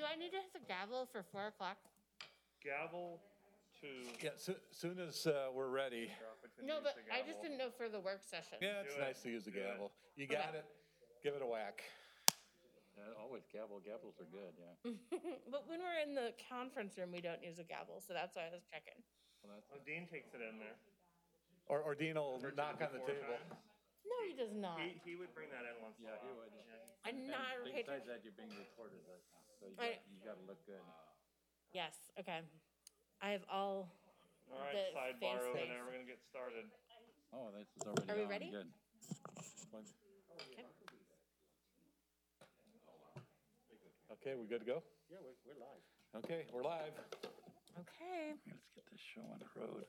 do I need to hit the gavel for 4 o'clock? Gavel to. Yeah, soon as we're ready. No, but I just didn't know for the work session. Yeah, it's nice to use the gavel. You got it. Give it a whack. Always gavels are good, yeah. But when we're in the conference room, we don't use a gavel, so that's why I was checking. Well, Dean takes it in there. Or Dean will knock on the table. No, he does not. He would bring that in once in a while. He would. Yeah. I'm not okay. Besides that, you're being recorded right now, so you gotta look good. Yes, okay. I have all All right, the sidebar over face there. We're gonna get started. Oh, this is already Are we on. ready? Good. Okay, we good to go? Yeah, we're live. Okay, we're live. Okay. Let's get this show on the road.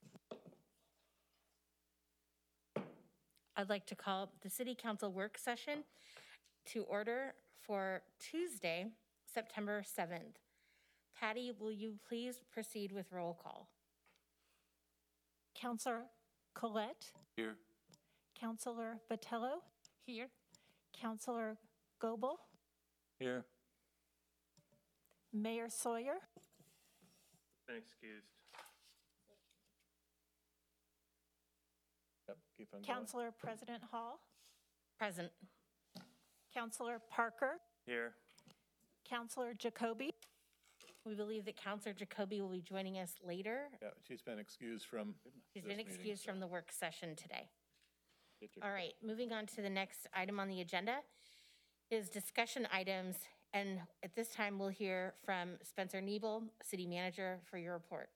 I'd like to call the City Council work session to order for Tuesday, September 7th. Patty, will you please proceed with roll call? Councilor Collette? Here. Councilor Botello? Here. Councilor Goebel? Here. Mayor Sawyer? Been excused. Yep, keep on going. Councilor President Hall? Present. Councilor Parker? Here. Councilor Jacoby? We believe that Councilor Jacoby will be joining us later. Yeah, she's been excused from She's this been meeting, excused so. from the work session today. Get your All right, moving on to the next item on the agenda is discussion items. And at this time, we'll hear from Spencer Niebel, City Manager, for your report.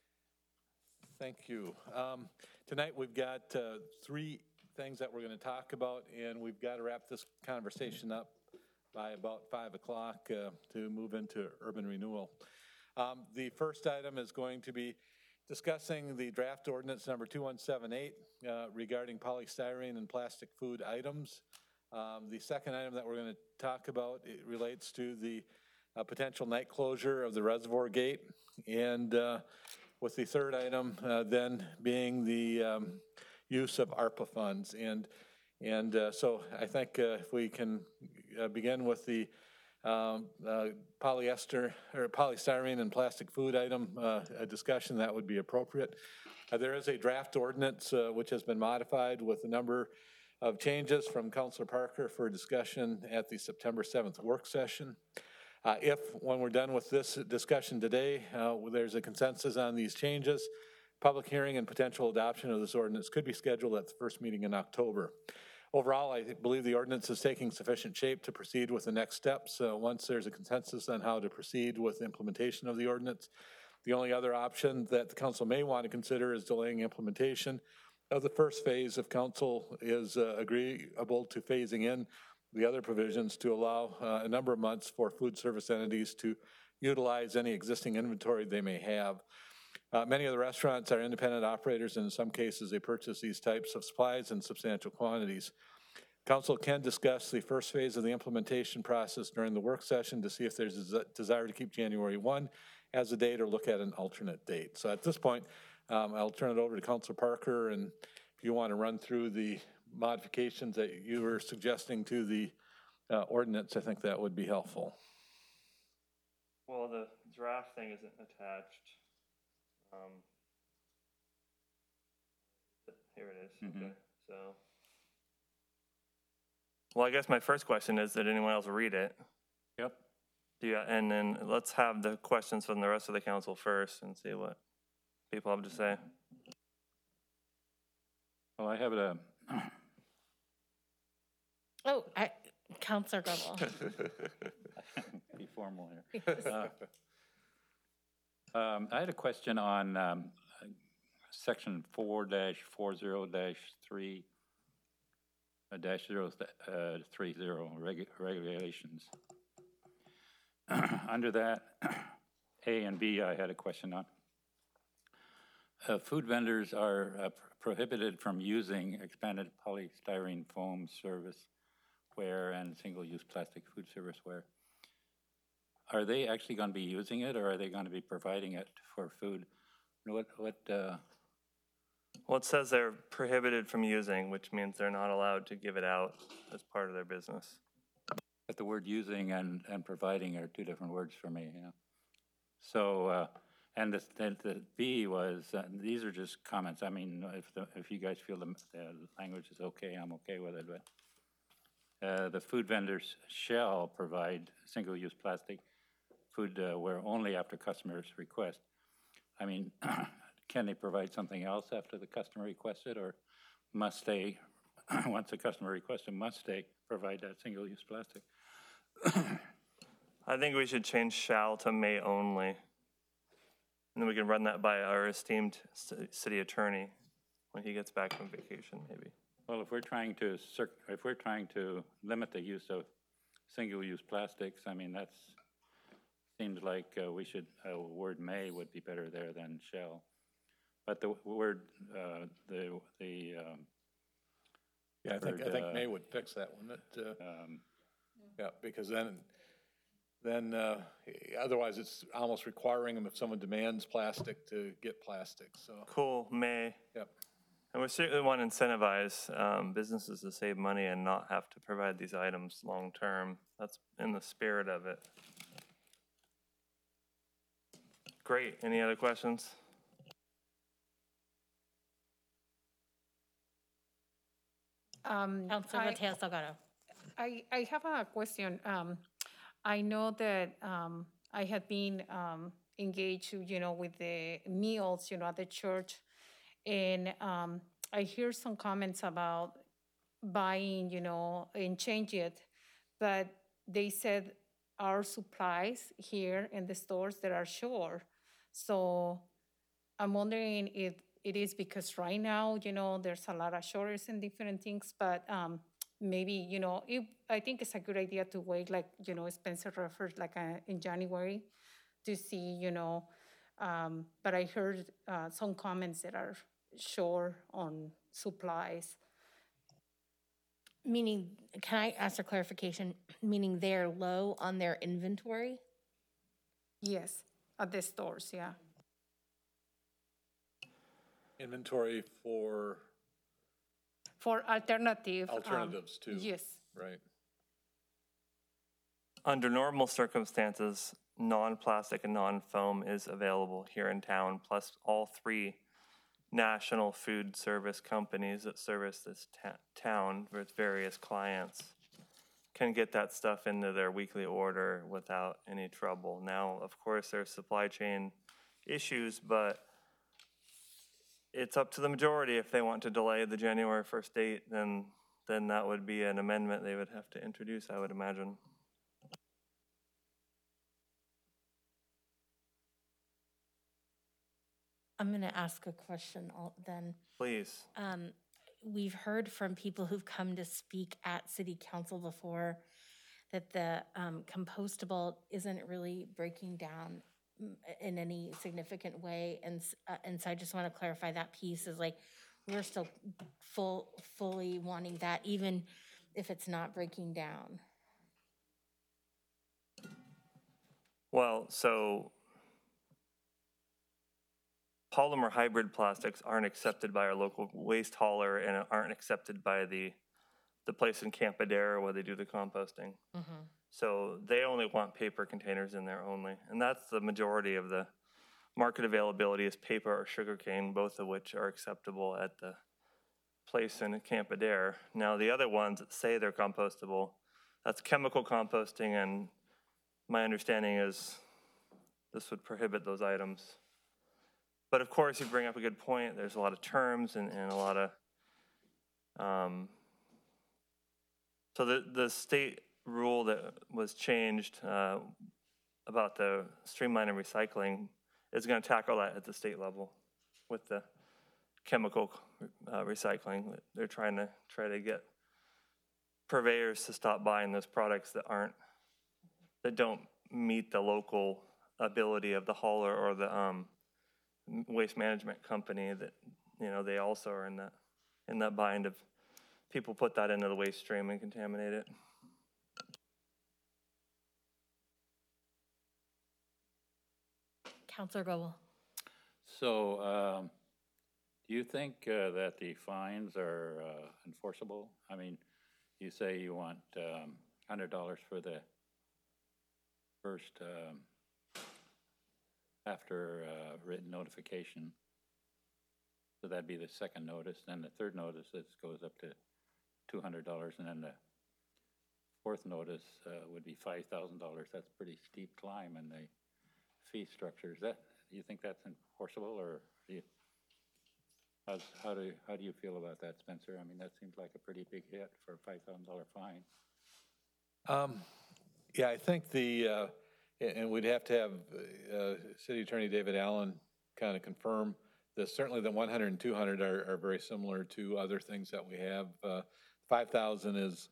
Thank you. Tonight, we've got 3 things that we're going to talk about, and we've got to wrap this conversation up by about 5 o'clock to move into urban renewal. The first item is going to be discussing the draft ordinance number 2178 regarding polystyrene and plastic food items. The second item that we're going to talk about, it relates to the potential night closure of the Reservoir Gate, and with the third item then being the use of ARPA funds. And so I think if we can begin with the polyester or polystyrene and plastic food item a discussion, that would be appropriate. There is a draft ordinance which has been modified with a number of changes from Councilor Parker for discussion at the September 7th work session. If, when we're done with this discussion today, there's a consensus on these changes, public hearing and potential adoption of this ordinance could be scheduled at the first meeting in October. Overall, I believe the ordinance is taking sufficient shape to proceed with the next steps once there's a consensus on how to proceed with implementation of the ordinance. The only other option that the council may want to consider is delaying implementation of the first phase if council is agreeable to phasing in the other provisions to allow a number of months for food service entities to utilize any existing inventory they may have. Many of the restaurants are independent operators, and in some cases they purchase these types of supplies in substantial quantities. Council can discuss the first phase of the implementation process during the work session to see if there's a desire to keep January 1 as a date or look at an alternate date. So at this point, I'll turn it over to Councilor Parker, and if you want to run through the modifications that you were suggesting to the ordinance, I think that would be helpful. Well, the draft thing isn't attached. Here it is. Mm-hmm. Okay, so. Well, I guess my first question is, did anyone else read it? Yep. Yeah, and then let's have the questions from the rest of the council first and see what people have to say. Well, I have a. Oh, Councilor Goebel. Be formal here. I had a question on section 4-40-3 -030 regulations. Under that, A and B, I had a question on. Food vendors are prohibited from using expanded polystyrene foam serviceware and single-use plastic food serviceware. Are they actually going to be using it, or are they going to be providing it for food? Well, it says they're prohibited from using, which means they're not allowed to give it out as part of their business. the word using and providing are two different words for me, you know. So, and the B was, these are just comments. I mean, if you guys feel the language is okay, I'm okay with it, but the food vendors shall provide single-use plastic foodware only after customers request. I mean, can they provide something else after the customer requests it, or must they, once the customer requests it, must they provide that single-use plastic? I think we should change shall to may only. And then we can run that by our esteemed city attorney when he gets back from vacation, maybe. Well, if we're trying to limit the use of single-use plastics, I mean, that's, seems like we should, word may would be better there than shall. But the word, Yeah, I think May would fix that, wouldn't it? Yeah, because then otherwise it's almost requiring them if someone demands plastic to get plastic, so. Cool, may. Yep. And we certainly want to incentivize businesses to save money and not have to provide these items long-term. That's in the spirit of it. Great, any other questions? Councilor Mateo Salgado. I have a question. I know that I had been engaged, with the meals, at the church, and I hear some comments about buying, and change it, but they said our supplies here in the stores that are short. So I'm wondering if it is because right now, there's a lot of shortage in different things, but maybe, I think it's a good idea to wait, like, Spencer referred, like in January to see, but I heard some comments that are short on supplies. Meaning, can I ask for clarification? Meaning they're low on their inventory? Yes, at the stores, yeah. Inventory for For alternatives, too. Yes. Right. Under normal circumstances, non-plastic and non-foam is available here in town, plus all three national food service companies that service this town with various clients can get that stuff into their weekly order without any trouble. Now, of course, there's supply chain issues, but it's up to the majority. If they want to delay the January 1st date, then that would be an amendment they would have to introduce, I would imagine. I'm going to ask a question then. Please. We've heard from people who've come to speak at city council before that the compostable isn't really breaking down in any significant way. And so I just want to clarify that piece is like, we're still fully wanting that, even if it's not breaking down. Well, so polymer hybrid plastics aren't accepted by our local waste hauler and aren't accepted by the place in Campadera where they do the composting. Mm-hmm. So they only want paper containers in there only. And that's the majority of the market availability is paper or sugarcane, both of which are acceptable at the place in Campadera. Now the other ones that say they're compostable, that's chemical composting, and my understanding is this would prohibit those items. But of course, you bring up a good point. There's a lot of terms and a lot of, so the state rule that was changed about the streamlining recycling is going to tackle that at the state level with the chemical recycling. They're trying to get purveyors to stop buying those products that don't meet the local ability of the hauler or the waste management company that, they also are in that bind of people put that into the waste stream and contaminate it. Councilor Goebel. So, do you think that the fines are enforceable? I mean, you say you want $100 for the first, after written notification. So that'd be the second notice. Then the third notice, it goes up to $200, and then the fourth notice would be $5,000. That's a pretty steep climb in the fee structure. Do you think that's enforceable, or do you, how do you feel about that, Spencer? I mean, that seems like a pretty big hit for a $5,000 fine. Yeah, I think and we'd have to have City Attorney David Allen kind of confirm this. Certainly the 100 and 200 are very similar to other things that we have. 5,000 is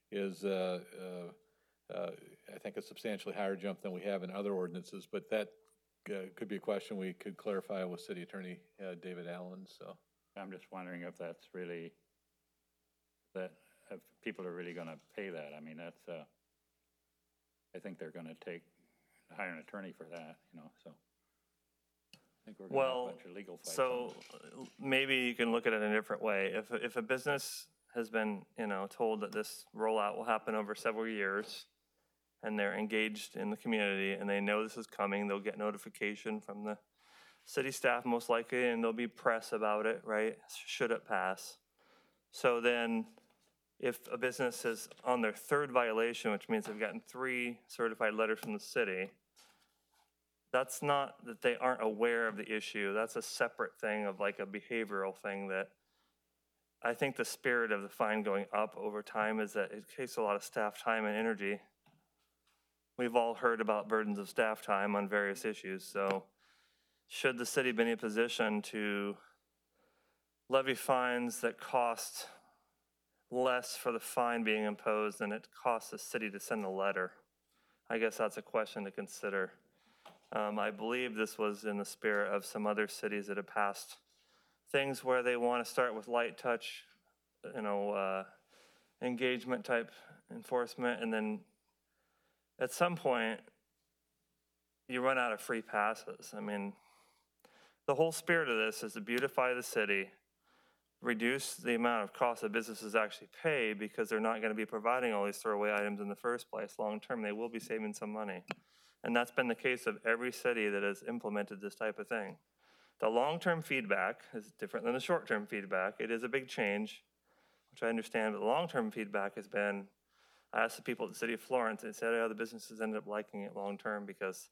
I think a substantially higher jump than we have in other ordinances, but that could be a question we could clarify with City Attorney David Allen. So I'm just wondering if that's really, if people are really going to pay that. I mean, that's, I think they're going to hire an attorney for that, so. I think we're going to have a bunch of legal fights. So maybe you can look at it in a different way. If a business has been, told that this rollout will happen over several years, and they're engaged in the community, and they know this is coming, they'll get notification from the city staff most likely, and there'll be press about it, right, should it pass. So then, if a business is on their third violation, which means they've gotten 3 certified letters from the city, that's not that they aren't aware of the issue. That's a separate thing of like a behavioral thing that I think the spirit of the fine going up over time is that it takes a lot of staff time and energy. We've all heard about burdens of staff time on various issues. So should the city be in a position to levy fines that cost less for the fine being imposed than it costs the city to send a letter? I guess that's a question to consider. I believe this was in the spirit of some other cities that have passed things where they want to start with light touch, engagement type enforcement, and then at some point you run out of free passes. I mean, the whole spirit of this is to beautify the city, reduce the amount of cost that businesses actually pay because they're not going to be providing all these throwaway items in the first place. Long term, they will be saving some money. And that's been the case of every city that has implemented this type of thing. The long-term feedback is different than the short-term feedback. It is a big change, which I understand, but the long-term feedback has been, I asked the people at the city of Florence, they said, the businesses ended up liking it long-term because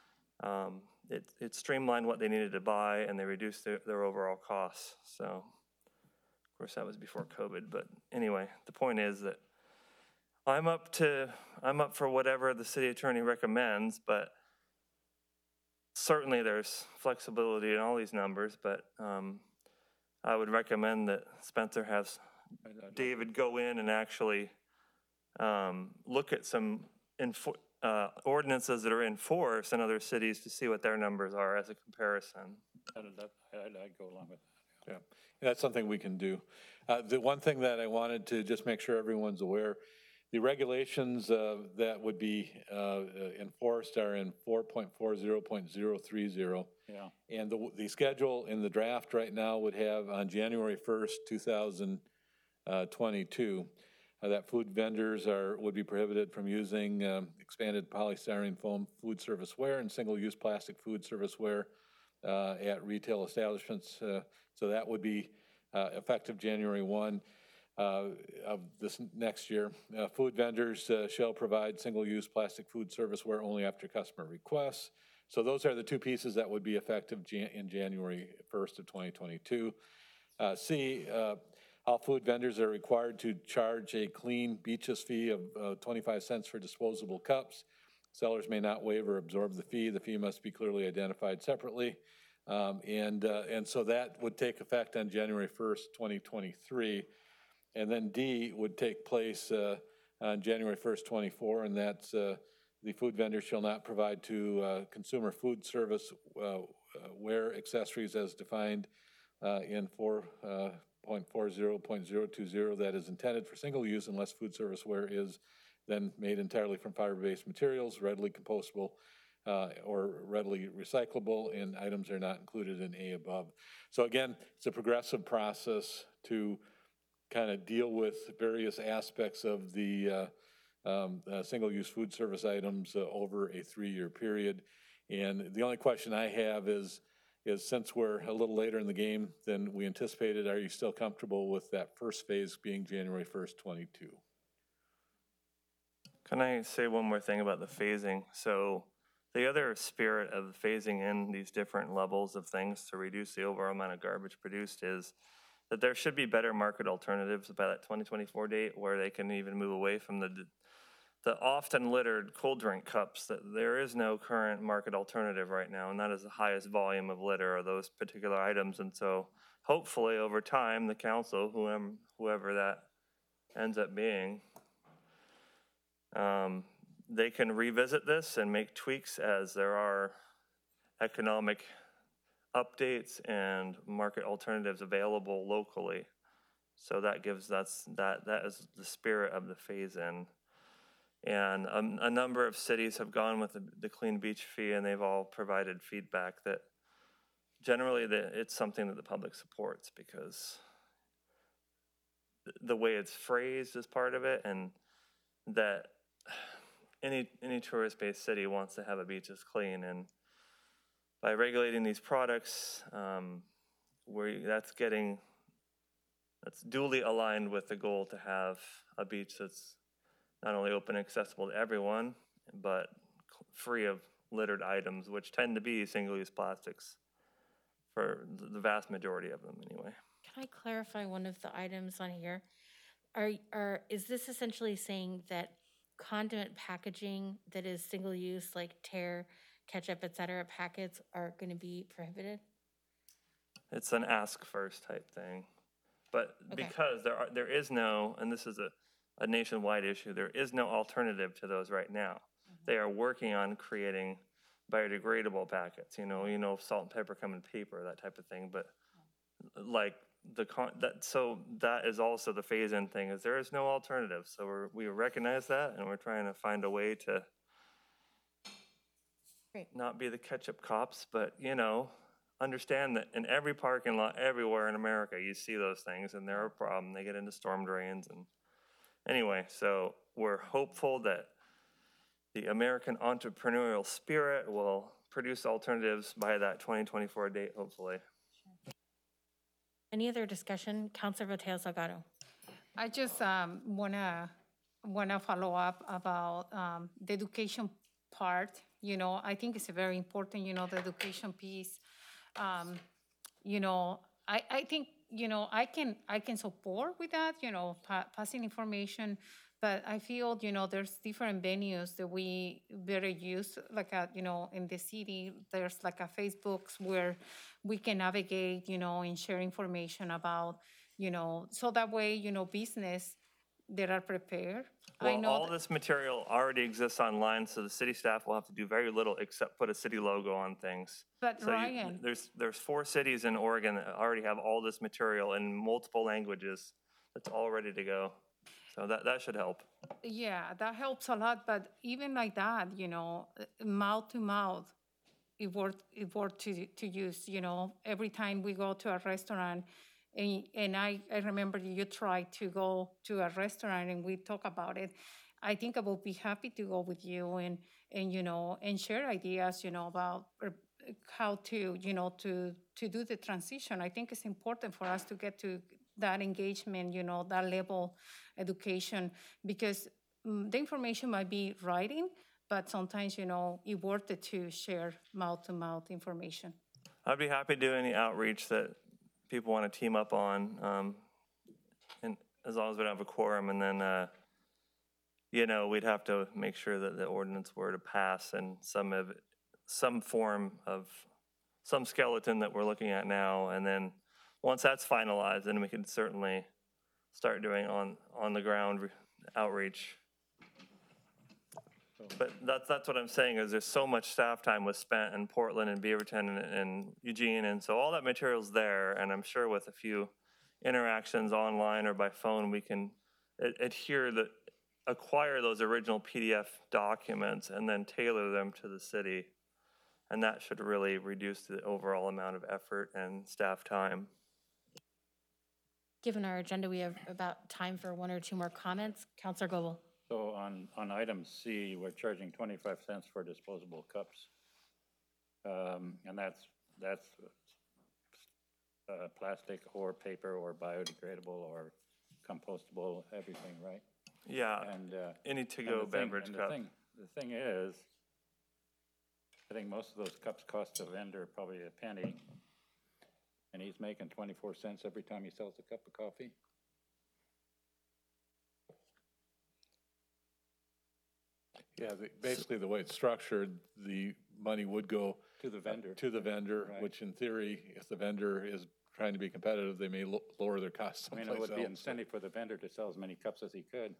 it streamlined what they needed to buy and they reduced their overall costs. So, of course, that was before COVID, but anyway, the point is that I'm up for whatever the city attorney recommends, but certainly there's flexibility in all these numbers, but I would recommend that Spencer has David go in and actually look at some ordinances that are in force in other cities to see what their numbers are as a comparison. I'd go along with that. yeah, that's something we can do. The one thing that I wanted to just make sure everyone's aware, the regulations that would be enforced are in 4.40.030. Yeah. And the schedule in the draft right now would have on January 1st, 2022, that food vendors would be prohibited from using expanded polystyrene foam food service ware and single-use plastic food service ware at retail establishments. So that would be effective January 1. Of this next year. Food vendors shall provide single-use plastic food serviceware only after customer requests. So those are the 2 pieces that would be effective in January 1st of 2022. C, all food vendors are required to charge a clean Beaches fee of 25 cents for disposable cups. Sellers may not waive or absorb the fee. The fee must be clearly identified separately. And so that would take effect on January 1st, 2023. And then D would take place on January 1st, 24, and that's the food vendor shall not provide to consumer food service ware accessories as defined in 4.40.020 that is intended for single use unless food service ware is then made entirely from fiber-based materials, readily compostable or readily recyclable, and items are not included in A above. So again, it's a progressive process to kind of deal with various aspects of the single-use food service items over a 3-year period. And the only question I have is since we're a little later in the game than we anticipated, are you still comfortable with that first phase being January 1st, 22? Can I say one more thing about the phasing? So the other spirit of phasing in these different levels of things to reduce the overall amount of garbage produced is that there should be better market alternatives by that 2024 date where they can even move away from the often littered cold drink cups. That there is no current market alternative right now, and that is the highest volume of litter are those particular items. And so hopefully over time, the council, whoever that ends up being, they can revisit this and make tweaks as there are economic updates and market alternatives available locally. So that is the spirit of the phase-in. And a number of cities have gone with the Clean Beach fee, and they've all provided feedback that generally it's something that the public supports because the way it's phrased is part of it, and that any tourist-based city wants to have a beach that's clean. And by regulating these products, that's duly aligned with the goal to have a beach that's not only open and accessible to everyone, but free of littered items, which tend to be single-use plastics for the vast majority of them anyway. Can I clarify one of the items on here? Is this essentially saying that condiment packaging that is single-use, like tear, ketchup, et cetera, packets are going to be prohibited? It's an ask first type thing. But Okay. because there is no, and this is a nationwide issue, there is no alternative to those right now. Mm-hmm. They are working on creating biodegradable packets, salt and pepper come in paper, that type of thing. But like that is also the phase-in thing, is there is no alternative. So we recognize that, and we're trying to find a way to Great. not be the ketchup cops, but understand that in every parking lot everywhere in America, you see those things, and they're a problem. They get into storm drains. And anyway, so we're hopeful that the American entrepreneurial spirit will produce alternatives by that 2024 date, hopefully. Any other discussion? Councilor Boteo Salgado. I just wanna follow up about the education part. I think it's very important. The education piece. I think I can support with that. Passing information, but I feel there's different venues that we better use. Like in the city, there's like a Facebooks where we can navigate, and share information about, so that way, business that are prepared. Well, I know all this material already exists online, so the city staff will have to do very little except put a city logo on things. But So Ryan, there's 4 cities in Oregon that already have all this material in multiple languages that's all ready to go. So that should help. yeah, that helps a lot. But even like that, mouth to mouth, it worked to use. Every time we go to a restaurant, and I remember you tried to go to a restaurant and we talk about it. I think I will be happy to go with you and share ideas, about how to do the transition. I think it's important for us to get to that engagement, that level education, because the information might be writing, but sometimes, it's worth it to share mouth-to-mouth information. I'd be happy to do any outreach that people want to team up on, and as long as we don't have a quorum, and then, we'd have to make sure that the ordinance were to pass and some form of some skeleton that we're looking at now, and then once that's finalized, then we can certainly start doing on the ground outreach. But that's what I'm saying, is there's so much staff time was spent in Portland and Beaverton and Eugene, and so all that material's there, and I'm sure with a few interactions online or by phone, we can acquire those original PDF documents and then tailor them to the city, and that should really reduce the overall amount of effort and staff time. Given our agenda, we have about time for 1 or 2 more comments. Councilor Goebel. So on item C, we're charging 25 cents for disposable cups. And that's plastic or paper or biodegradable or compostable, everything, right? Yeah, And any and to-go the thing- beverage and cup. The thing is, I think most of those cups cost the vendor probably a penny, and he's making 24 cents every time he sells a cup of coffee. Yeah, basically the way it's structured, the money would go To the vendor. to the vendor, Right. which in theory, if the vendor is trying to be competitive, they may lower their costs I mean, someplace it would be else. incentive for the vendor to sell as many cups as he could.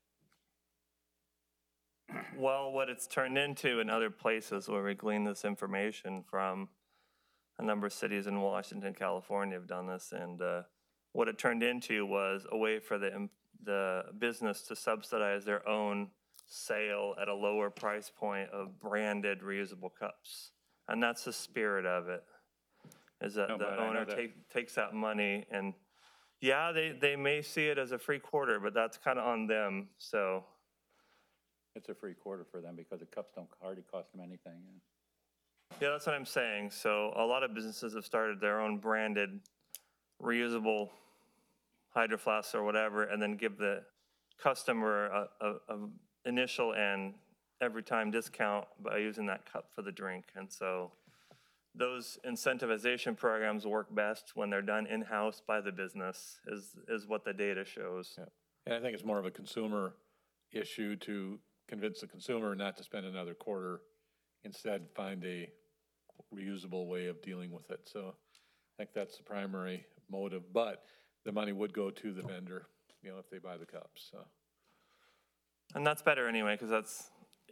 Well, what it's turned into in other places where we glean this information from, a number of cities in Washington, California have done this, and what it turned into was a way for the business to subsidize their own sale at a lower price point of branded reusable cups. And that's the spirit of it, is that No, but the I know owner that- takes that money and, yeah, they may see it as a free quarter, but that's kind of on them, so. It's a free quarter for them because the cups don't hardly cost them anything. Yeah, that's what I'm saying. So a lot of businesses have started their own branded reusable Hydro Flasks or whatever, and then give the customer a initial and every time discount by using that cup for the drink. And so those incentivization programs work best when they're done in-house by the business, is what the data shows. Yeah. And I think it's more of a consumer issue to convince the consumer not to spend another quarter, instead find a reusable way of dealing with it. So I think that's the primary motive, but the money would go to the vendor, if they buy the cups, so. And that's better anyway, because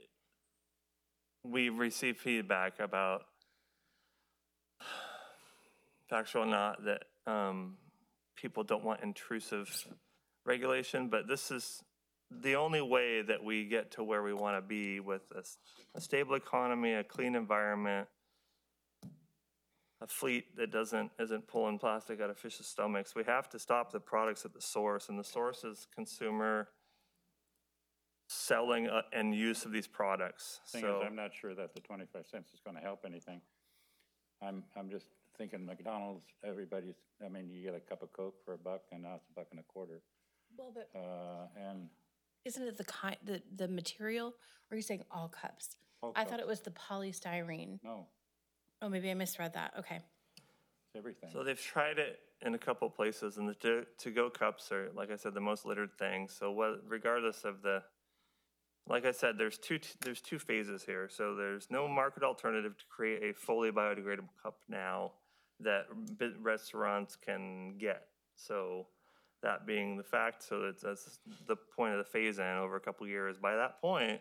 we receive feedback about, factual or not, that people don't want intrusive regulation, but this is the only way that we get to where we want to be with a stable economy, a clean environment, a fleet that isn't pulling plastic out of fish's stomachs. We have to stop the products at the source, and the source is consumer selling and use of these products. Thing is, I'm not sure that the 25 cents is going to help anything. I'm just thinking McDonald's, you get a cup of Coke for $1 and now it's $1.25. Well, but And isn't it the material, or are you saying all cups? all I thought cups. it was the polystyrene. No, Oh, maybe I misread that. Okay. it's everything. So they've tried it in a couple places, and the to-go cups are, like I said, the most littered thing. So regardless of like I said, there's two phases here. So there's no market alternative to create a fully biodegradable cup now that restaurants can get. So that being the fact, so that's the point of the phase-in over a couple years. By that point,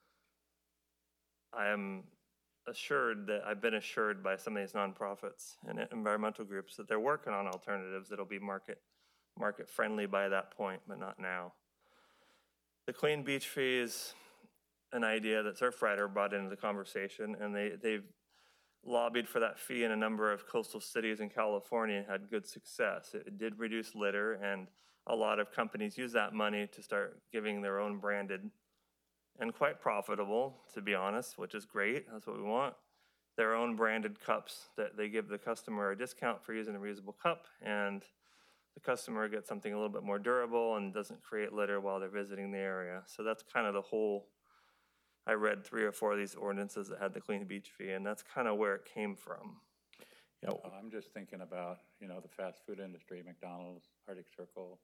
I've been assured by some of these nonprofits and environmental groups that they're working on alternatives that'll be market friendly by that point, but not now. The Clean Beach Fee is an idea that Surfrider brought into the conversation, and they've lobbied for that fee in a number of coastal cities in California and had good success. It did reduce litter, and a lot of companies use that money to start giving their own branded, and quite profitable, to be honest, which is great. That's what we want. Their own branded cups that they give the customer a discount for using a reusable cup, and the customer gets something a little bit more durable and doesn't create litter while they're visiting the area. So that's kind of the whole. I read 3 or 4 of these ordinances that had the Clean Beach Fee, and that's kind of where it came from. Yeah, I'm just thinking about, the fast food industry, McDonald's, Arctic Circle,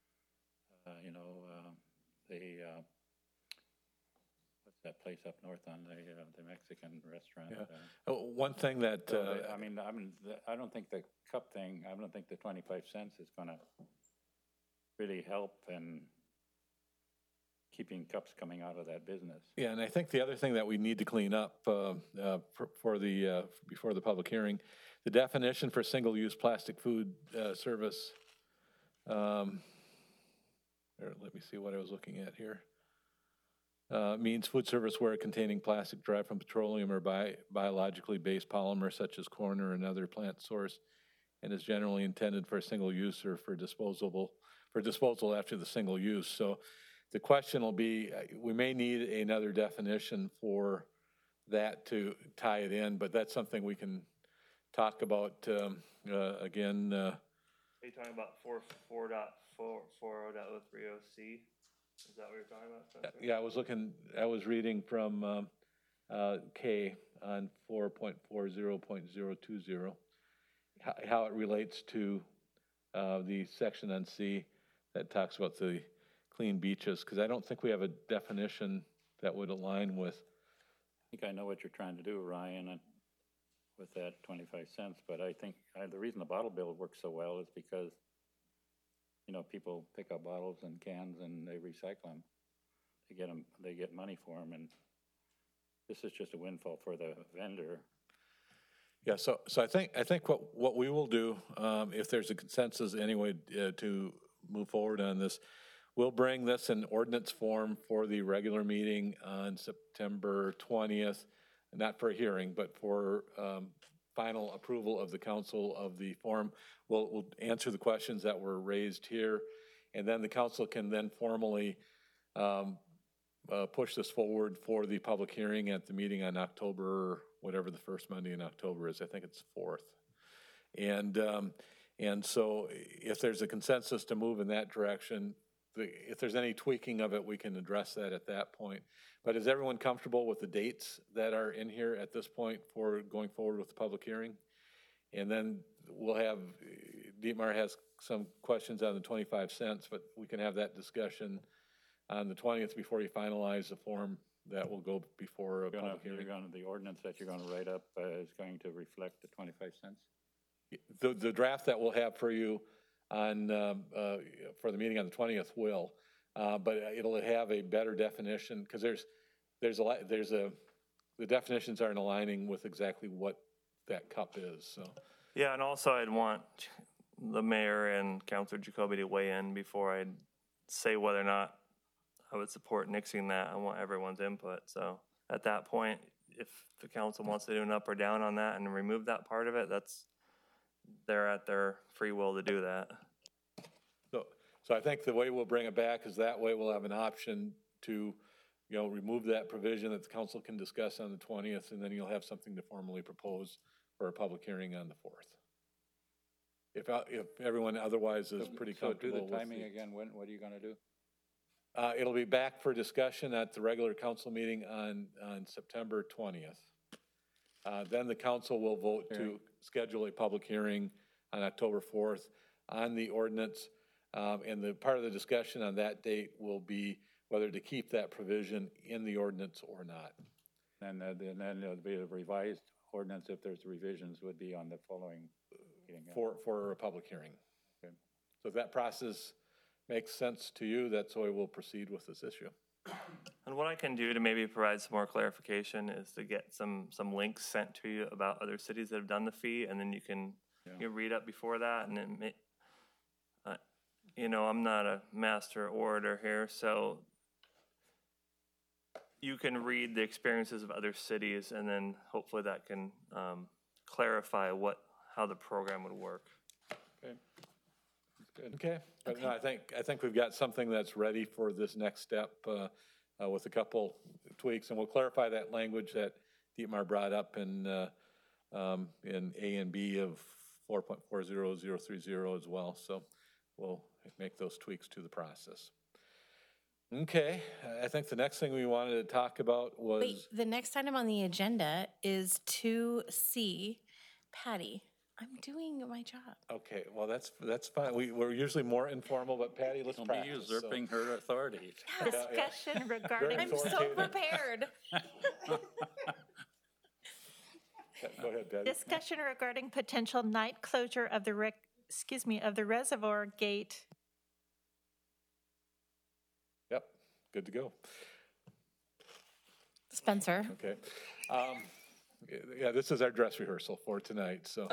what's that place up north on the Mexican restaurant? Yeah. One thing that, I don't think the cup thing, I don't think the 25 cents is going to really help in keeping cups coming out of that business. yeah, and I think the other thing that we need to clean up before the public hearing, the definition for single-use plastic food service. Let me see what I was looking at here. Means food service ware containing plastic derived from petroleum or biologically based polymer such as corn or another plant source, and is generally intended for single use or for disposal after the single use. So the question will be, we may need another definition for that to tie it in, but that's something we can talk about again. Are you talking about 4.40.030C? Is that what you're talking about, Spencer? Yeah, I was reading from K on 4.40.020, how it relates to the section on C that talks about the clean beaches, because I don't think we have a definition that would align with. I think I know what you're trying to do, Ryan, and with that 25 cents, but I think the reason the bottle bill works so well is because, you know, people pick up bottles and cans and they recycle them. They get money for them, and this is just a windfall for the vendor. Yeah, so I think what we will do, if there's a consensus anyway to move forward on this, we'll bring this in ordinance form for the regular meeting on September 20th, not for a hearing, but for final approval of the council of the form. We'll answer the questions that were raised here, and then the council can then formally push this forward for the public hearing at the meeting on October, whatever the first Monday in October is. I think it's 4th. And so if there's a consensus to move in that direction, if there's any tweaking of it, we can address that at that point. But is everyone comfortable with the dates that are in here at this point for going forward with the public hearing? And then we'll have, Dietmar has some questions on the 25 cents, but we can have that discussion on the 20th before you finalize the form that will go before a public hearing. The ordinance that you're going to write up is going to reflect the 25 cents? The draft that we'll have for you on for the meeting on the 20th will, but it'll have a better definition, because the definitions aren't aligning with exactly what that cup is. So Yeah, and also I'd want the mayor and Councilor Jacoby to weigh in before I'd say whether or not I would support nixing that. I want everyone's input. So at that point, if the council wants to do an up or down on that and remove that part of it, they're at their free will to do that. So I think the way we'll bring it back is that way we'll have an option to, remove that provision that the council can discuss on the 20th, and then you'll have something to formally propose for a public hearing on the 4th. If everyone otherwise is pretty comfortable So do the timing with again. What are you going to do? it'll be back for discussion at the regular council meeting on September 20th. Then the council will vote to schedule a public hearing on October 4th on the ordinance. And the part of the discussion on that date will be whether to keep that provision in the ordinance or not. And then there'll be a revised ordinance, if there's revisions, would be on the following meeting. For a public hearing. Okay. So if that process makes sense to you, that's the way we'll proceed with this issue. And what I can do to maybe provide some more clarification is to get some links sent to you about other cities that have done the fee, and then you can read up before that. And then, I'm not a master orator here, so you can read the experiences of other cities, and then hopefully that can clarify how the program would work. Okay. That's good. Okay. But no, I think we've got something that's ready for this next step with a couple tweaks, and we'll clarify that language that Dietmar brought up in A and B of 4.40030 as well. So we'll make those tweaks to the process. Okay, I think the next thing we wanted to talk about was... Wait, the next item on the agenda is 2C. Patty, I'm doing my job. Okay, well, that's fine. We're usually more informal, but Patty, let's Don't practice. be usurping her authority. Discussion regarding, I'm so prepared. Go ahead, Patty. discussion regarding potential night closure of the reservoir gate. Yep, good to go. Spencer. Okay. Yeah, this is our dress rehearsal for tonight. So,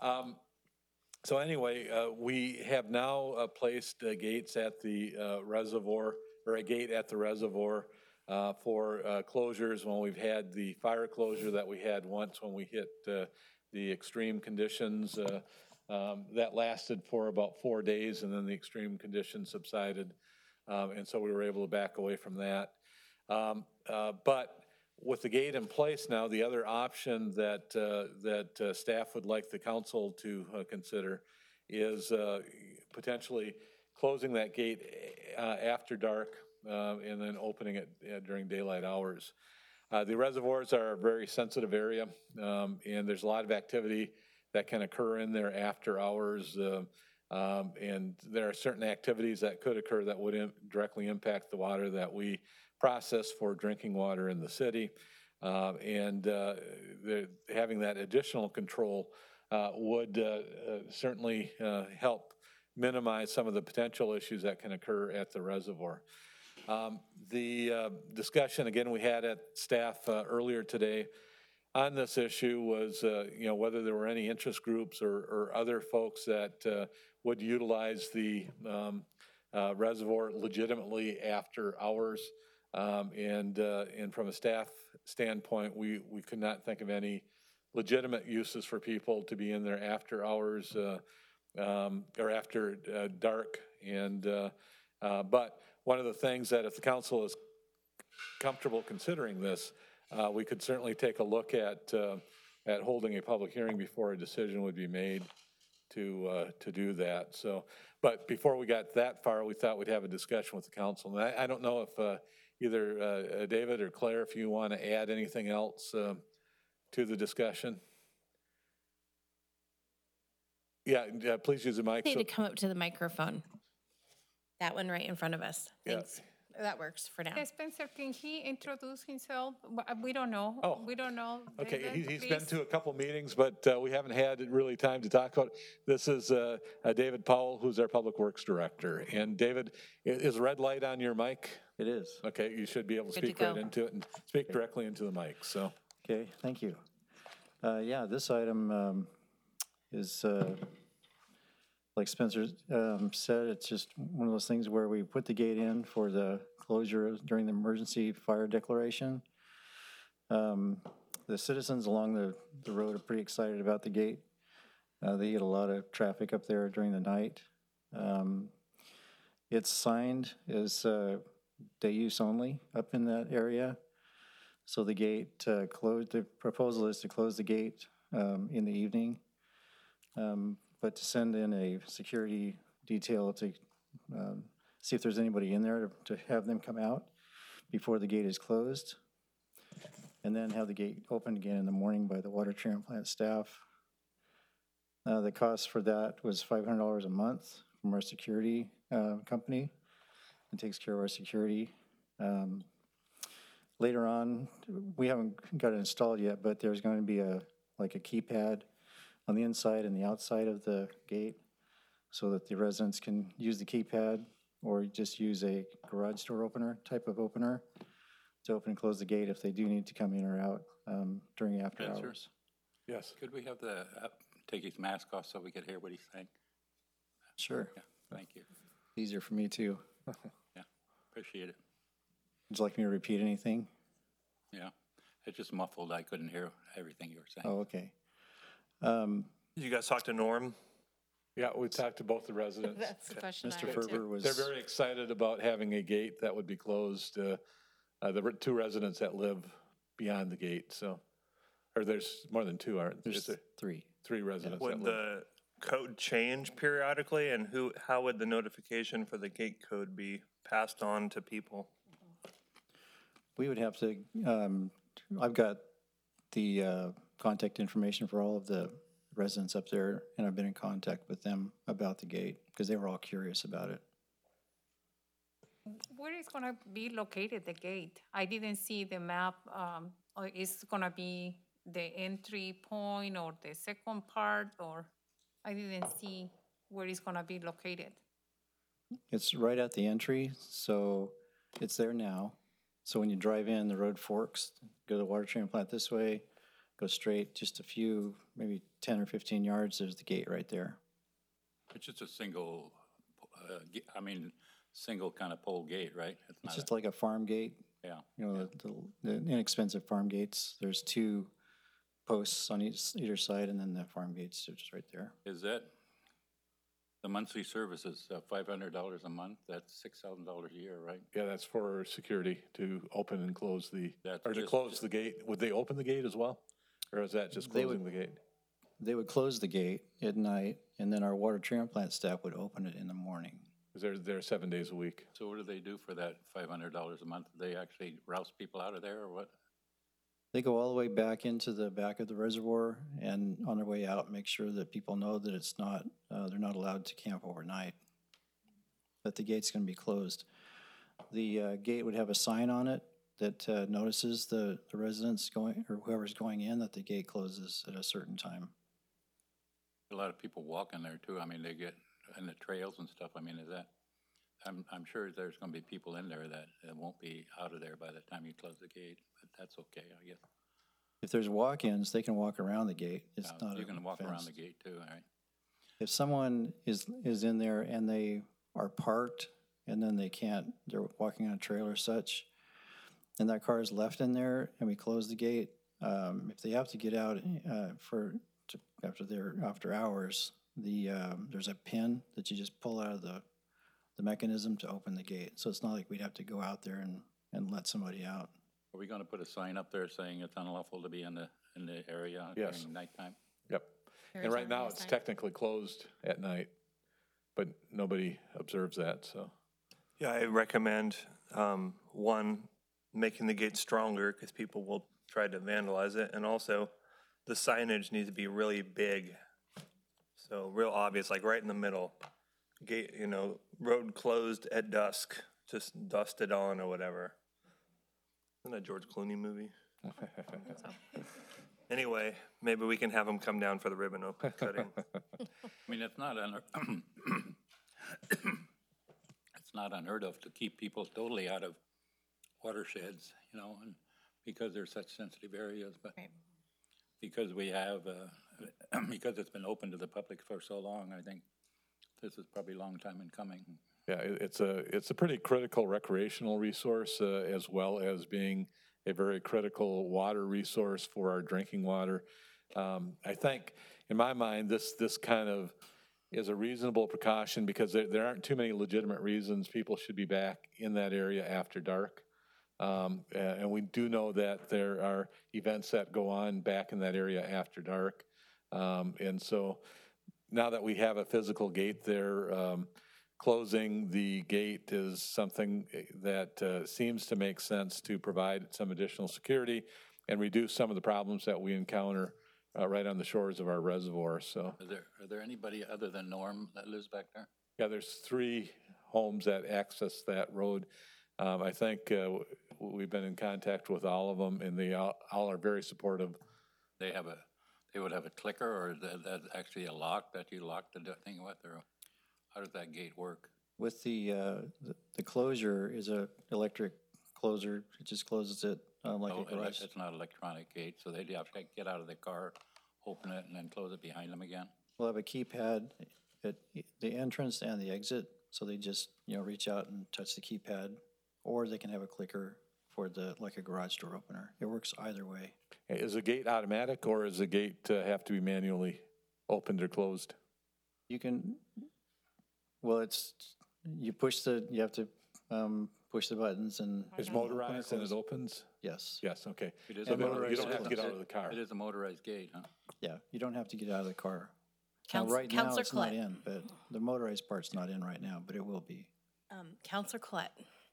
anyway, we have now placed gates at the reservoir, or a gate at the reservoir for closures when we've had the fire closure that we had once when we hit the extreme conditions. That lasted for about 4 days, and then the extreme conditions subsided And so we were able to back away from that. But with the gate in place now, the other option that staff would like the council to consider is potentially closing that gate after dark and then opening it during daylight hours. The reservoirs are a very sensitive area, and there's a lot of activity that can occur in there after hours. And there are certain activities that could occur that would directly impact the water that we process for drinking water in the city. And having that additional control would certainly help minimize some of the potential issues that can occur at the reservoir. The discussion, again, we had at staff earlier today on this issue was, whether there were any interest groups or other folks that would utilize the reservoir legitimately after hours. And from a staff standpoint, we could not think of any legitimate uses for people to be in there after hours or after dark. But one of the things that if the council is comfortable considering this, we could certainly take a look at holding a public hearing before a decision would be made to do that. So, but before we got that far, we thought we'd have a discussion with the council. And I don't know if either David or Claire, if you want to add anything else to the discussion. Yeah, please use the mic. Need to come up to the microphone. That one right in front of us. Thanks. That works for now. Hey, Spencer, can he introduce himself? We don't know. Oh. We don't know. Okay, David, he's been please. to a couple meetings, but we haven't had really time to talk about it. This is David Powell, who's our Public Works Director. And David, is red light on your mic? It is. Okay, you should be able to Good to speak right go. into it and speak directly into the mic, so. Okay, thank you. Yeah, this item is, like Spencer said, it's just one of those things where we put the gate in for the closure during the emergency fire declaration. The citizens along the road are pretty excited about the gate. They get a lot of traffic up there during the night. It's signed as day use only up in that area. So the gate closed, the proposal is to close the gate in the evening, but to send in a security detail to see if there's anybody in there to have them come out before the gate is closed, and then have the gate opened again in the morning by the water treatment plant staff. The cost for that was $500 a month from our security company. It takes care of our security. Later on, we haven't got it installed yet, but there's going to be a keypad on the inside and the outside of the gate so that the residents can use the keypad or just use a garage door opener type of opener to open and close the gate if they do need to come in or out during after Spencer? hours. Yes. Could we have the, take his mask off so we could hear what he's saying? Sure. Yeah, thank you. Easier for me too. Yeah, appreciate it. Would you like me to repeat anything? Yeah, it's just muffled. I couldn't hear everything you were saying. Oh, okay. Did you guys talk to Norm? Yeah, we talked to both the residents. That's the question I Mr. had too. Ferber was. They're very excited about having a gate that would be closed. The two residents that live beyond the gate, so, or there's more than two, aren't there? There's three. Three residents that Would live. the code change periodically, and how would the notification for the gate code be passed on to people? We would have to, I've got the contact information for all of the residents up there, and I've been in contact with them about the gate because they were all curious about it. Where is gonna be located, the gate? I didn't see the map. Or is it gonna be the entry point or the second part, or I didn't see where it's gonna be located. It's right at the entry, so it's there now. So when you drive in, the road forks, go to the water treatment plant this way, go straight just a few, maybe 10 or 15 yards, there's the gate right there. It's just a single, single kind of pole gate, right? It's not just like a farm gate, yeah. you know, the inexpensive farm gates. There's two posts on either side, and then the farm gates are just right there. Is that, The monthly service is $500 a month, that's $6,000 a year, right? Yeah, that's for security to open and close That's or to just- close the gate. Would they open the gate as well? Or is that just They would- closing the gate? They would close the gate at night, and then our water treatment plant staff would open it in the morning. Because they're 7 days a week. So what do they do for that $500 a month? Do they actually rouse people out of there or what? They go all the way back into the back of the reservoir, and on their way out, make sure that people know that it's not, they're not allowed to camp overnight, that the gate's going to be closed. The gate would have a sign on it that notices the residents going, or whoever's going in, that the gate closes at a certain time. A lot of people walk in there too. I mean, they get in the trails and stuff. I mean, is that, I'm sure there's gonna be people in there that won't be out of there by the time you close the gate, but that's okay, I guess. If there's walk-ins, they can walk around the gate. It's not You can walk around the fenced. gate too, all right? If someone is in there and they are parked and then they're walking on a trail or such, and that car is left in there and we close the gate, if they have to get out after hours, there's a pin that you just pull out of the mechanism to open the gate. So it's not like we'd have to go out there and let somebody out. Are we gonna put a sign up there saying it's unlawful to be in the area Yes. during nighttime? Yep. There And is right now, already a it's sign. technically closed at night, but nobody observes that, so. Yeah, I recommend, one, making the gate stronger because people will try to vandalize it. And also, the signage needs to be really big. So real obvious, like right in the middle. Gate, road closed at dusk, just dusted on or whatever. Isn't that a George Clooney movie? Anyway, maybe we can have him come down for the ribbon cutting. I mean, it's not it's not unheard of to keep people totally out of watersheds, and because they're such sensitive areas, but Right. because we have, because it's been open to the public for so long, I think this is probably a long time in coming. Yeah, it's a pretty critical recreational resource, as well as being a very critical water resource for our drinking water. I think, in my mind, this kind of is a reasonable precaution because there aren't too many legitimate reasons people should be back in that area after dark. And we do know that there are events that go on back in that area after dark. And so now that we have a physical gate there, closing the gate is something that seems to make sense to provide some additional security and reduce some of the problems that we encounter right on the shores of our reservoir. So, Are there anybody other than Norm that lives back there? yeah, there's 3 homes that access that road. I think we've been in contact with all of them, and they all are very supportive. They would have a clicker, or is that actually a lock that you lock the thing with, or how does that gate work? With the closure is a electric closer. It just closes it like a garage. It's not an electronic gate, so they'd have to get out of the car, open it, and then close it behind them again? We'll have a keypad at the entrance and the exit, so they just, reach out and touch the keypad, or they can have a clicker for like a garage door opener. It works either way. Is the gate automatic, or is the gate have to be manually opened or closed? You can, well, you have to push the buttons and, It's motorized and it opens? yes. Yes, okay. It is So a then you motorized don't have to get close. out of the car. It is a motorized gate, huh? Yeah, you don't have to get out of the car. Now, Counsel- right now, Counselor it's not Collette. in, but the motorized part's not in right now, but it will be. Counselor Collette,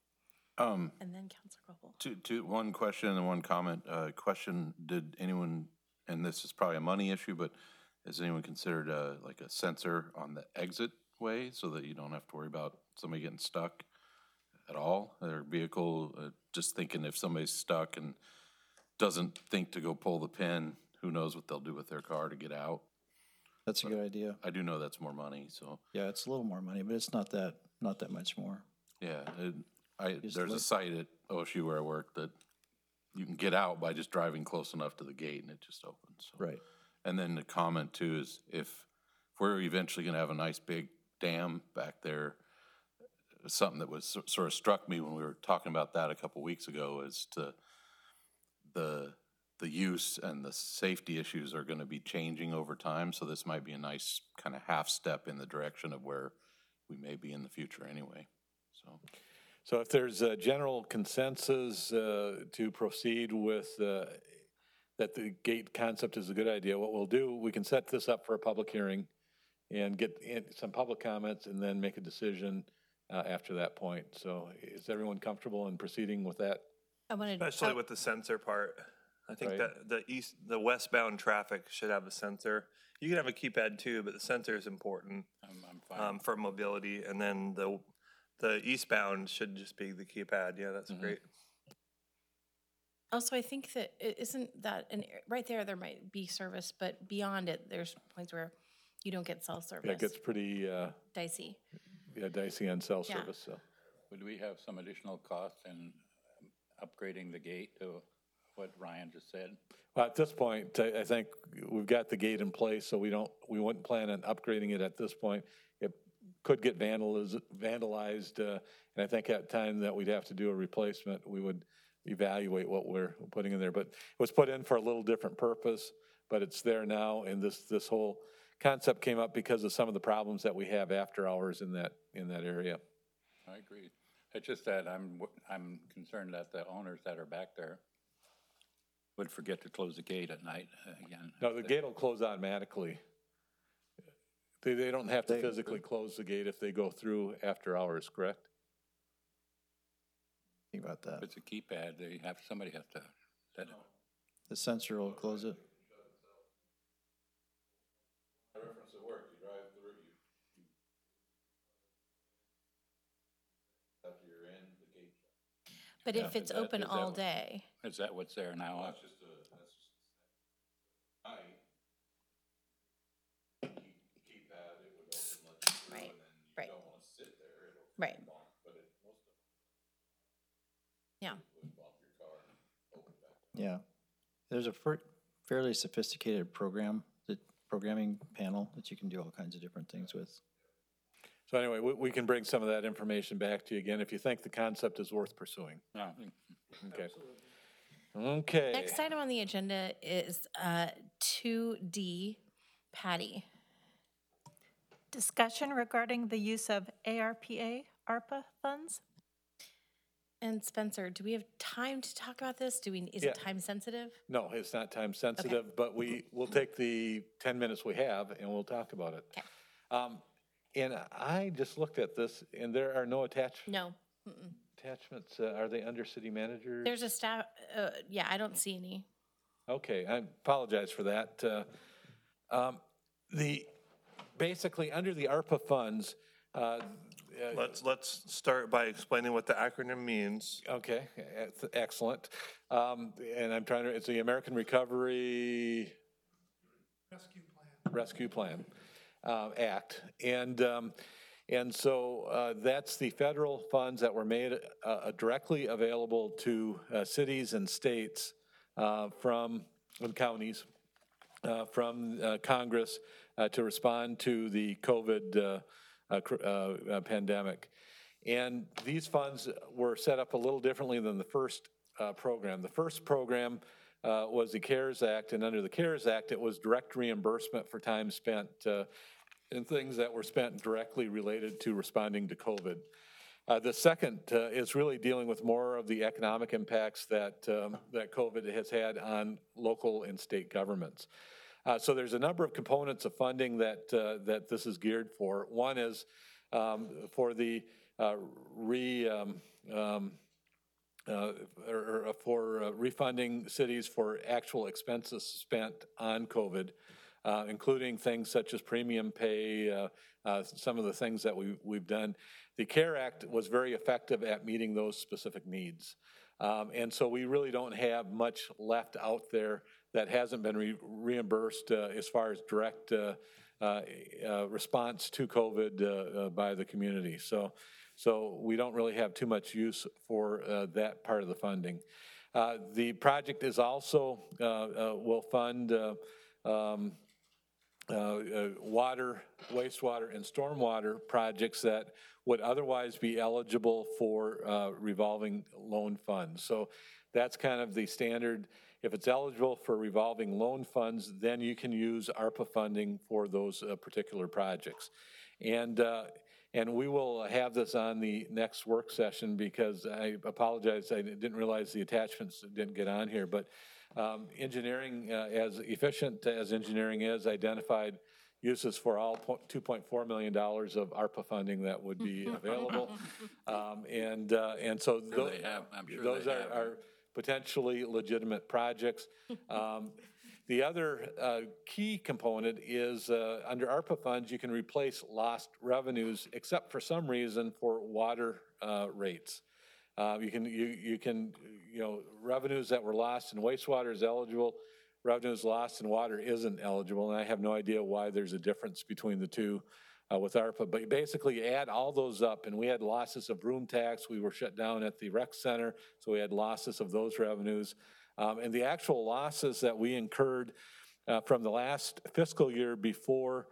Um, and then Counselor Copel. one question and one comment. Question, did anyone, and this is probably a money issue, but has anyone considered like a sensor on the exit way so that you don't have to worry about somebody getting stuck at all? Their vehicle, just thinking if somebody's stuck and doesn't think to go pull the pin, who knows what they'll do with their car to get out? That's a good idea. I do know that's more money, so, Yeah, it's a little more money, but it's not that much more. yeah. Just There's a look- site at OSU where I work that you can get out by just driving close enough to the gate and it just opens. So. Right. And then the comment too is if we're eventually gonna have a nice big dam back there, something that was sort of struck me when we were talking about that a couple weeks ago is to the the use and the safety issues are going to be changing over time, so this might be a nice kind of half step in the direction of where we may be in the future anyway, so. So if there's a general consensus to proceed with that the gate concept is a good idea, what we'll do, we can set this up for a public hearing and get some public comments and then make a decision after that point. So is everyone comfortable in proceeding with that? I wanted, Especially with the sensor part. I think Right. that the westbound traffic should have a sensor. You can have a keypad too, but the sensor is important I'm fine. for mobility. And then the eastbound should just be the keypad. Yeah, that's great. also, I think that isn't that, right there might be service, but beyond it, there's points where you don't get cell service. Yeah, it gets pretty Dicey. dicey on cell Yeah. service, so. Would we have some additional costs in upgrading the gate to what Ryan just said? Well, at this point, I think we've got the gate in place, so we wouldn't plan on upgrading it at this point. It could get vandalized, and I think at time that we'd have to do a replacement, we would evaluate what we're putting in there. But it was put in for a little different purpose, but it's there now, and this whole concept came up because of some of the problems that we have after hours in that area. I agree. It's just that I'm concerned that the owners that are back there would forget to close the gate at night again. No, the gate will close automatically. They don't have to physically close the gate if they go through after hours, correct? Think about If that. it's a keypad, somebody has to set it. The sensor will close it. But if it's Is that- open is that all what- day, Is that what's there now? right, right. Right. Yeah. Yeah. There's a fairly sophisticated programming panel that you can do all kinds of different things with. So anyway, we can bring some of that information back to you again if you think the concept is worth pursuing. No, Okay. Okay. Next item on the agenda is 2D, Patty. Discussion regarding the use of ARPA funds? And Spencer, do we have time to talk about this? Is Yeah. it time sensitive? No, it's not time sensitive, but we'll take the 10 minutes we have and we'll talk about it. Okay. And I just looked at this and there are no No. attachments. Are they under city manager? There's a staff, yeah, I don't see any. Okay, I apologize for that. Basically, under the ARPA funds, Let's start by explaining what the acronym means. okay, excellent. And I'm trying to, it's the American Recovery Rescue Plan Act. And so that's the federal funds that were made directly available to cities and states and counties from Congress to respond to the COVID pandemic. And these funds were set up a little differently than the first program. The first program was the CARES Act, and under the CARES Act, it was direct reimbursement for time spent in things that were spent directly related to responding to COVID. The second is really dealing with more of the economic impacts that COVID has had on local and state governments. So there's a number of components of funding that this is geared for. One is for the refunding cities for actual expenses spent on COVID, including things such as premium pay, some of the things that we've done. The CARE Act was very effective at meeting those specific needs. And so we really don't have much left out there that hasn't been reimbursed as far as direct response to COVID by the community. So we don't really have too much use for that part of the funding. The project is also will fund water, wastewater, and stormwater projects that would otherwise be eligible for revolving loan funds. So that's kind of the standard. If it's eligible for revolving loan funds, then you can use ARPA funding for those particular projects. And we will have this on the next work session, because I apologize, I didn't realize the attachments didn't get on here, but engineering, as efficient as engineering is, identified uses for all $2.4 million of ARPA funding that would be available. And so those are potentially legitimate projects. The other key component is under ARPA funds, you can replace lost revenues, except for some reason for water rates. Revenues that were lost in wastewater is eligible. Revenues lost in water isn't eligible, and I have no idea why there's a difference between the two with ARPA. But basically, add all those up, and we had losses of room tax. We were shut down at the rec center, so we had losses of those revenues. And the actual losses that we incurred from the last fiscal year before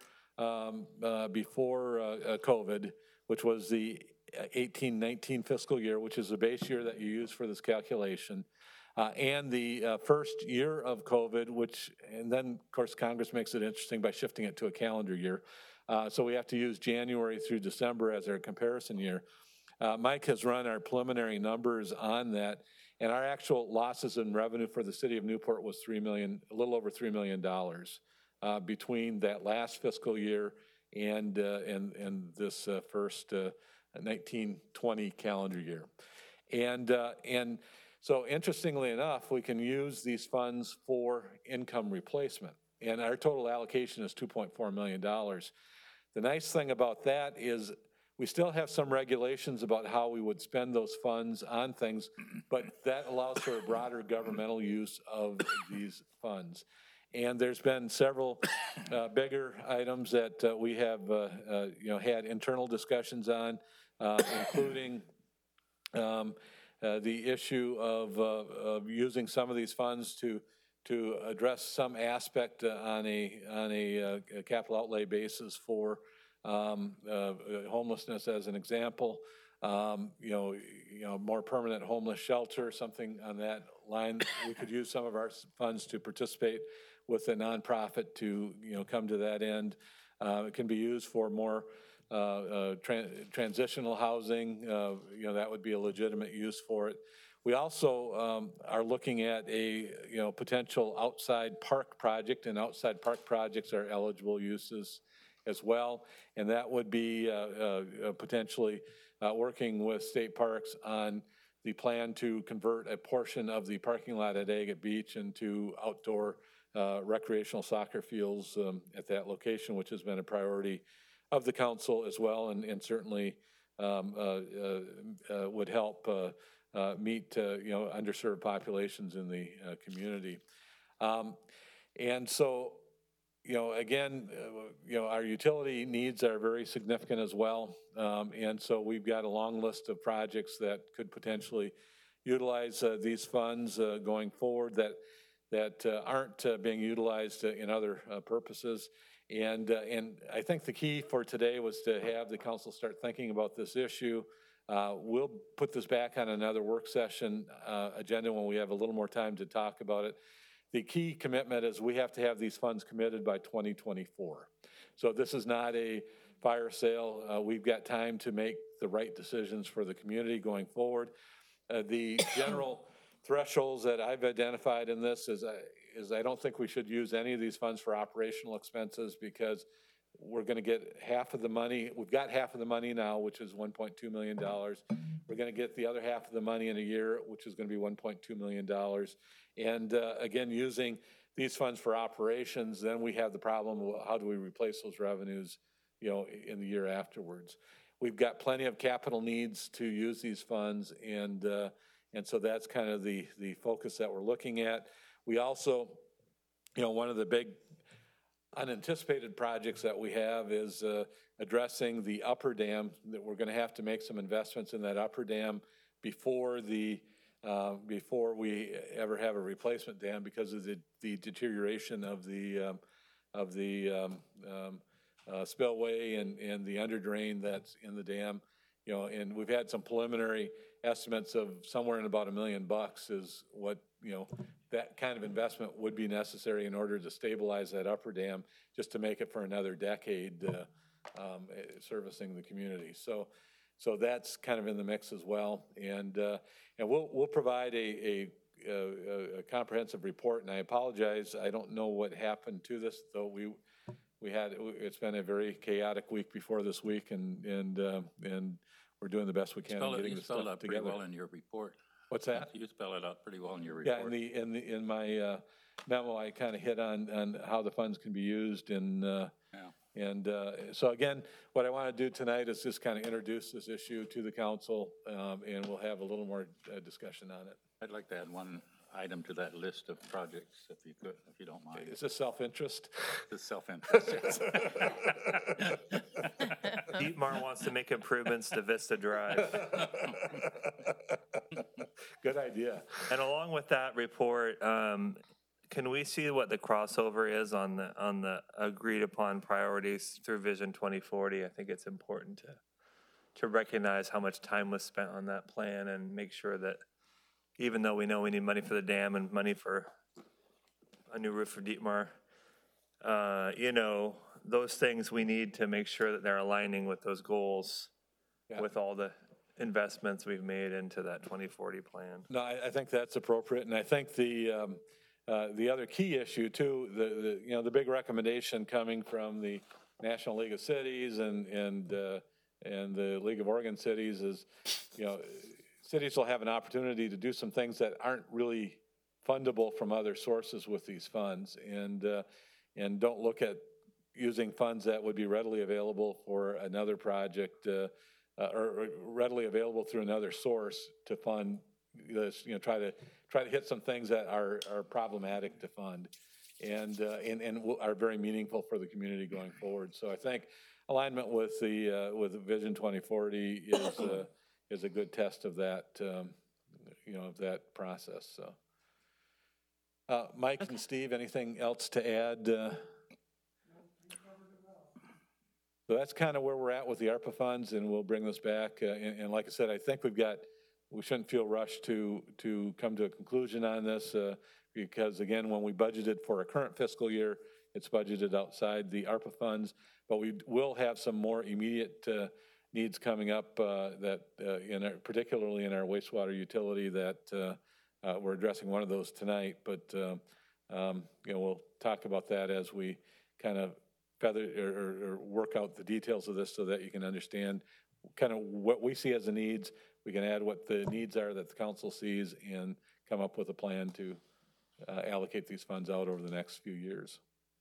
COVID, which was the 18-19 fiscal year, which is the base year that you use for this calculation, and the first year of COVID, and then, of course, Congress makes it interesting by shifting it to a calendar year. So we have to use January through December as our comparison year. Mike has run our preliminary numbers on that, and our actual losses in revenue for the city of Newport was a little over $3 million between that last fiscal year and this first 1920 calendar year. And so interestingly enough, we can use these funds for income replacement, and our total allocation is $2.4 million. The nice thing about that is we still have some regulations about how we would spend those funds on things, but that allows for a broader governmental use of these funds. And there's been several bigger items that we have had internal discussions on, including the issue of using some of these funds to address some aspect on a capital outlay basis for homelessness, as an example. More permanent homeless shelter, something on that line. We could use some of our funds to participate with a nonprofit to come to that end. It can be used for more transitional housing. That would be a legitimate use for it. We also are looking at a potential outside park project, and outside park projects are eligible uses as well, and that would be potentially working with state parks on the plan to convert a portion of the parking lot at Agate Beach into outdoor recreational soccer fields at that location, which has been a priority of the council as well, and certainly would help meet underserved populations in the community. And so, again, our utility needs are very significant as well, and so we've got a long list of projects that could potentially utilize these funds going forward that aren't being utilized in other purposes. And I think the key for today was to have the council start thinking about this issue. We'll put this back on another work session agenda when we have a little more time to talk about it. The key commitment is we have to have these funds committed by 2024. So this is not a fire sale. We've got time to make the right decisions for the community going forward. The general thresholds that I've identified in this is I don't think we should use any of these funds for operational expenses, because we're going to get half of the money. We've got half of the money now, which is $1.2 million. We're going to get the other half of the money in a year, which is going to be $1.2 million. And again, using these funds for operations, then we have the problem of how do we replace those revenues, in the year afterwards. We've got plenty of capital needs to use these funds, and so that's kind of the focus that we're looking at. We also, one of the big unanticipated projects that we have is addressing the upper dam, that we're going to have to make some investments in that upper dam before we ever have a replacement dam, because of the deterioration of the spillway and the underdrain that's in the dam. And we've had some preliminary estimates of somewhere in about $1 million is what that kind of investment would be necessary in order to stabilize that upper dam, just to make it for another decade, servicing the community. So that's kind of in the mix as well. And we'll provide a comprehensive report, and I apologize, I don't know what happened to this, though it's been a very chaotic week before this week, and we're doing the best we can in getting You this spelled stuff out pretty together. well in your report. What's that? You spell it out pretty well in your Yeah, report. in my memo, I kind of hit on how the funds can be used, and so again, what I want to do tonight is just kind of introduce this issue to the council, and we'll have a little more discussion on it. I'd like to add one item to that list of projects, if you could, if you don't mind. Is this self-interest? It's self-interest, yes. Dietmar wants to make improvements to Vista Drive. Good idea. And along with that report, can we see what the crossover is on the agreed upon priorities through Vision 2040? I think it's important to recognize how much time was spent on that plan and make sure that even though we know we need money for the dam and money for a new roof for Dietmar, those things we need to make sure that they're aligning with those goals, with all the investments we've made into that 2040 plan. No, I think that's appropriate, and I think the other key issue too, the big recommendation coming from the National League of Cities and the League of Oregon Cities is, cities will have an opportunity to do some things that aren't really fundable from other sources with these funds, and don't look at using funds that would be readily available for another project, or readily available through another source to fund this, try to hit some things that are problematic to fund and are very meaningful for the community going forward. So I think alignment with the Vision 2040 is a good test of that, of that process. So, Mike and Steve, anything else to add? So that's kind of where we're at with the ARPA funds, and we'll bring this back. And like I said, I think we shouldn't feel rushed to come to a conclusion on this, because again, when we budgeted for a current fiscal year, it's budgeted outside the ARPA funds, but we will have some more immediate needs coming up particularly in our wastewater utility that we're addressing one of those tonight, but we'll talk about that as we kind of or work out the details of this so that you can understand kind of what we see as the needs. We can add what the needs are that the council sees and come up with a plan to allocate these funds out over the next few years.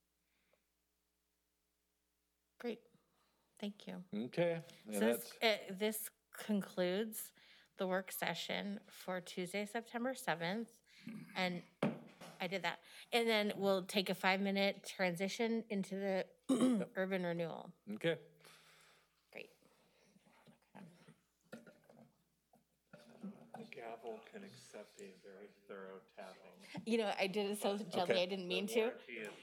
Great. Thank you. Okay. So this concludes the work session for Tuesday, September 7th. And I did that. And then we'll take a 5-minute transition into the urban renewal. Okay. Great. The gavel can accept a very thorough tapping. I did it so gently, Okay. I didn't mean to.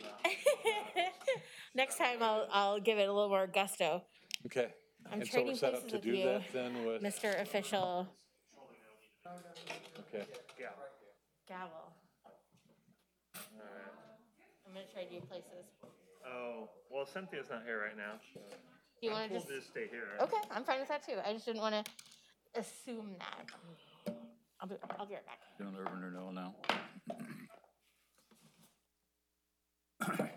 Next time I'll give it a little more gusto. Okay. I'm And so trading we're set up places to with do you, that then with, Mr. Official okay. Gavel. I'm gonna trade you places. Oh, well, Cynthia's not here right now. Do you want I'm to cool just? to just stay here. Okay, I'm fine with that too. I just didn't want to assume that. I'll be right back. Doing urban renewal now.